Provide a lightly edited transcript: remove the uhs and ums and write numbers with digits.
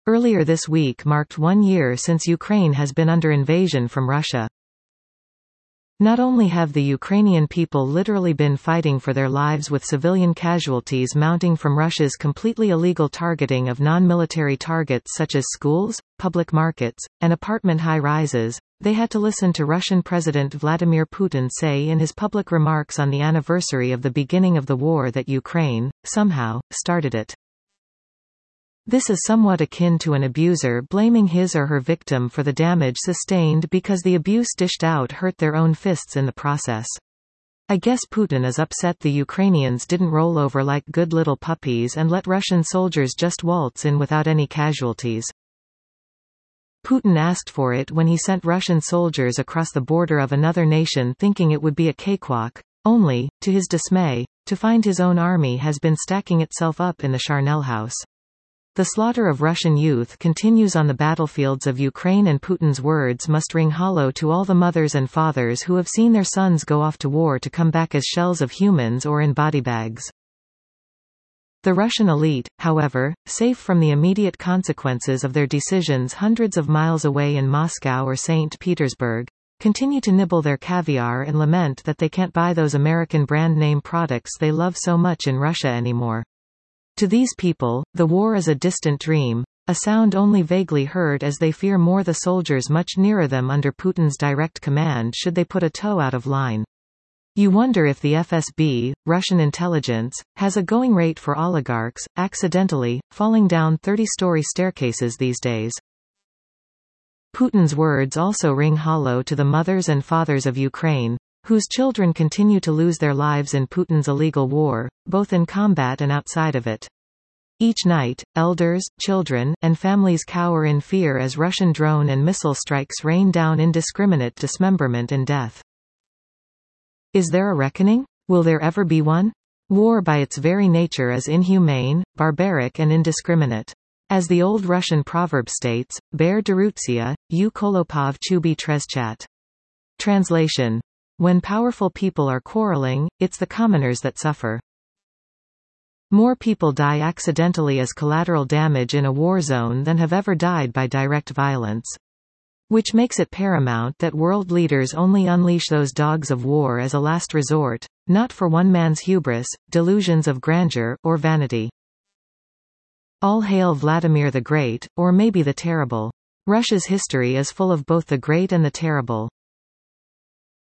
Earlier this week marked 1 year since Ukraine has been under invasion from Russia. Not only have the Ukrainian people literally been fighting for their lives with civilian casualties mounting from Russia's completely illegal targeting of non-military targets such as schools, public markets, and apartment high-rises, they had to listen to Russian President Vladimir Putin say in his public remarks on the anniversary of the beginning of the war that Ukraine, somehow, started it. This is somewhat akin to an abuser blaming his or her victim for the damage sustained because the abuse dished out hurt their own fists in the process. I guess Putin is upset the Ukrainians didn't roll over like good little puppies and let Russian soldiers just waltz in without any casualties. Putin asked for it when he sent Russian soldiers across the border of another nation thinking it would be a cakewalk, only, to his dismay, to find his own army has been stacking itself up in the Charnel House. The slaughter of Russian youth continues on the battlefields of Ukraine, and Putin's words must ring hollow to all the mothers and fathers who have seen their sons go off to war to come back as shells of humans or in body bags. The Russian elite, however, safe from the immediate consequences of their decisions hundreds of miles away in Moscow or St. Petersburg, continue to nibble their caviar and lament that they can't buy those American brand name products they love so much in Russia anymore. To these people, the war is a distant dream, a sound only vaguely heard as they fear more the soldiers much nearer them under Putin's direct command should they put a toe out of line. You wonder if the FSB, Russian intelligence, has a going rate for oligarchs, accidentally, falling down 30-story staircases these days. Putin's words also ring hollow to the mothers and fathers of Ukraine, whose children continue to lose their lives in Putin's illegal war, both in combat and outside of it. Each night, elders, children, and families cower in fear as Russian drone and missile strikes rain down indiscriminate dismemberment and death. Is there a reckoning? Will there ever be one? War by its very nature is inhumane, barbaric and indiscriminate. As the old Russian proverb states, Ber Dorutsia, u Kolopov Chubi Trezchat. Translation: when powerful people are quarreling, it's the commoners that suffer. More people die accidentally as collateral damage in a war zone than have ever died by direct violence. Which makes it paramount that world leaders only unleash those dogs of war as a last resort, not for one man's hubris, delusions of grandeur, or vanity. All hail Vladimir the Great, or maybe the Terrible. Russia's history is full of both the great and the terrible.